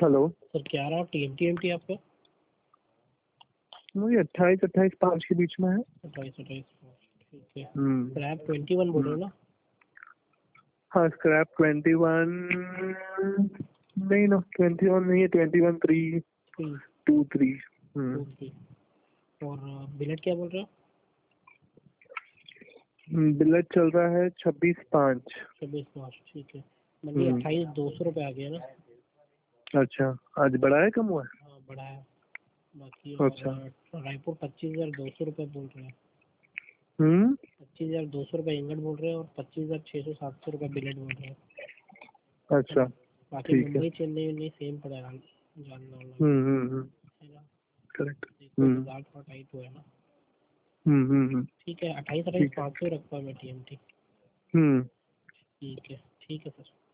Hello sir क्या रहा TMT आपका? मुझे 28-5 के बीच में है। 28 ठीक है। हम्म स्क्रैप 21 बोल रहे हो ना? हाँ स्क्रैप 21 नहीं ना, 21 नहीं है, 21-3-2-3। और बिलेट क्या बोल रहे हो? बिलेट चल रहा है 26-5। 26/5 ठीक है। मंडी 28,200 रुपये आ गया ना? अच्छा, आज बढ़ा है कम हुआ है? हाँ बड़ा है। बाकी अच्छा। रायपुर 25,200 रुपये बोल रहे हैं। 25,200 रुपये इंगट बोल रहे हैं और 25,600-700 रुपये बिलेट बोल रहे हैं। अच्छा बाकी ठीक है। मुंबई चेन्नई सेम पड़ेगा जानना है ना? करेक्ट। बाजार थोड़ा टाइट हुआ है ना? ठीक है। 28,500 रखता हूँ मैं टीएमटी। ठीक है सर।